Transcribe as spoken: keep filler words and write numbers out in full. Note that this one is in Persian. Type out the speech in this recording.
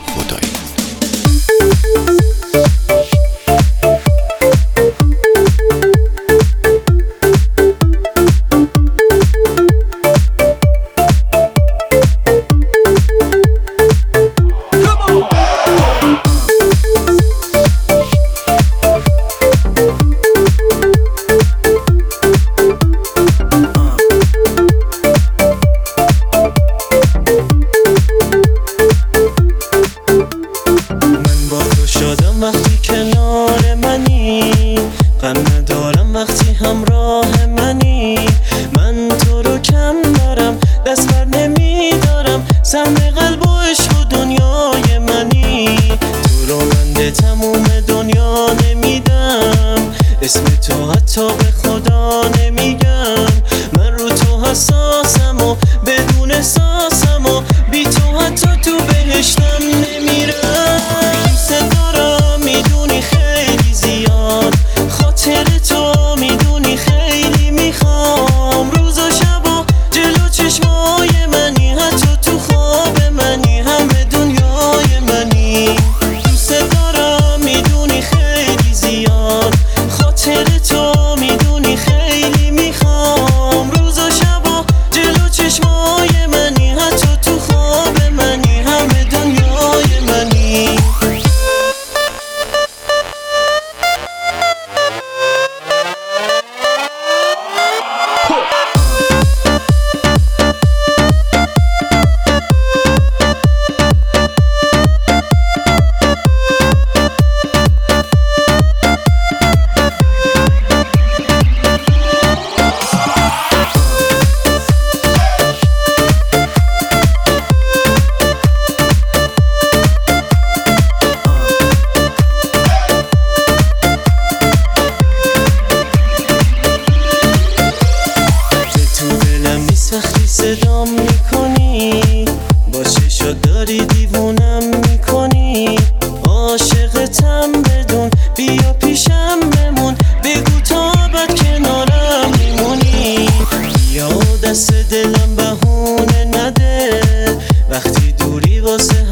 خدایی. وقتی کنار منی، غم ندارم وقتی همراه منی. من تو رو کم دارم، دست بر نمیدارم، سهم قلب و عشق و دنیای منی. تو رو من به تموم دنیا نمیدم، اسم تو حتی به خدا نمیگم. من رو تو حساسم و بدون احساسم و بی تو حتی تو بهشتم نمیرم. دوست دارم میدونی خیلی زیاد، خاطر تو میدونی خیلی میخوام. روز و شبا جلو چشمای منی، حتی تو خواب منی، همه دنیای منی. دوست دارم میدونی خیلی زیاد، خاطر تو میدونی خیلی میخوام. روز و شبا جلو چشمای منی، حتی تو خواب منی، همه دنیای منی. وقتی صدام میکنی، با چشات داری دیوونم میکنی. عاشقتم بدون، بیا پیشم بمون، بگو تا ابد کنارم میمونی. بیا دست دلم بهونه نده، وقتی دوری واسه